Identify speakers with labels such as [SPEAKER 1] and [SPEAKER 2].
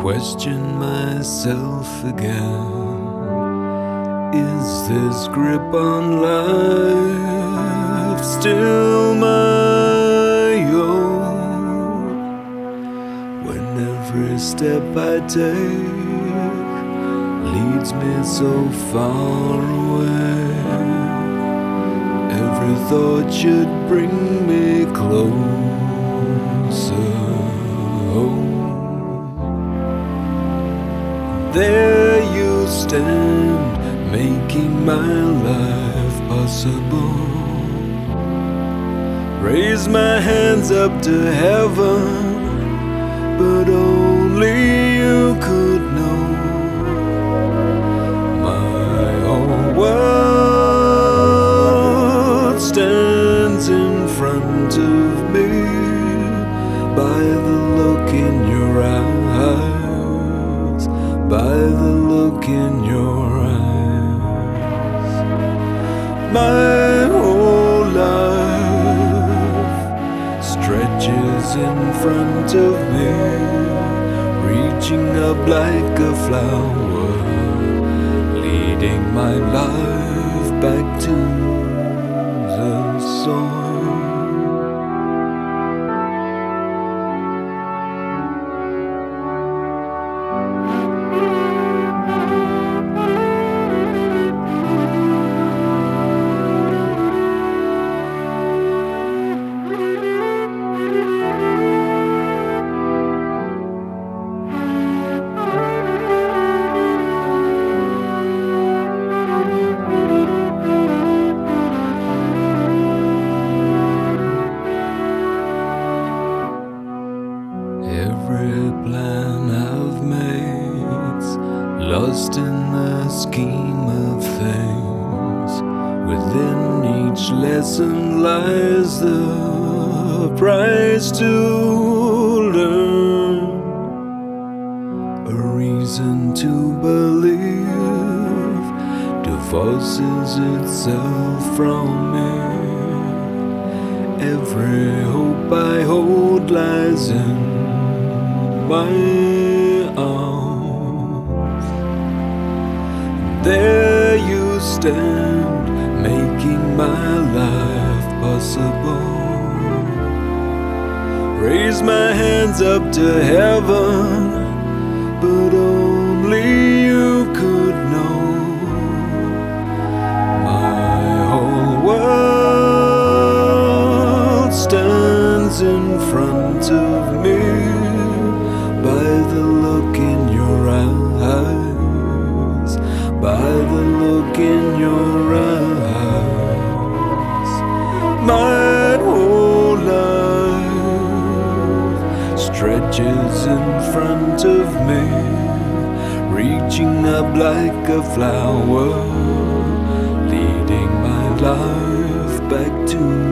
[SPEAKER 1] question myself again. Is this grip on life still my own? When every step I take leads me so far away, every thought should bring me closer home. There you stand, making my life possible. Raise my hands up to heaven, but only you could know. My whole world stands in front of me by the look in your eyes, by the look in your eyes. My whole life stretches in front of me, reaching up like a flower, leading my life back to the soil. Every plan I've made's lost in the scheme of things. Within each lesson lies the prize to learn, a reason to believe divorces itself from me. Every hope I hold lies in my arms. There you stand, making my life possible. Raise my hands up to heaven, but only you could know. My whole world stands in front of me by the look in your eyes, by the look in your eyes. My whole life stretches in front of me, reaching up like a flower, leading my life back to